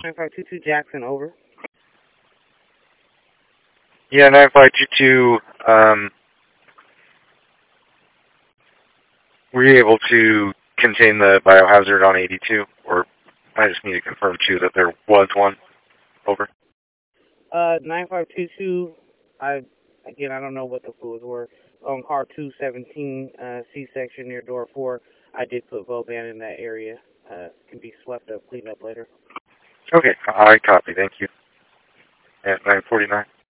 9522 Jackson, over. Yeah, 9522, were you able to contain the biohazard on 82? Or I just need to confirm, too, that there was one. Over. 9522, I don't know what the fluids were. On car 217, C-section near door 4, I did put Voban in that area. Can be swept up, cleaned up later. Okay, I copy. Thank you. At 949.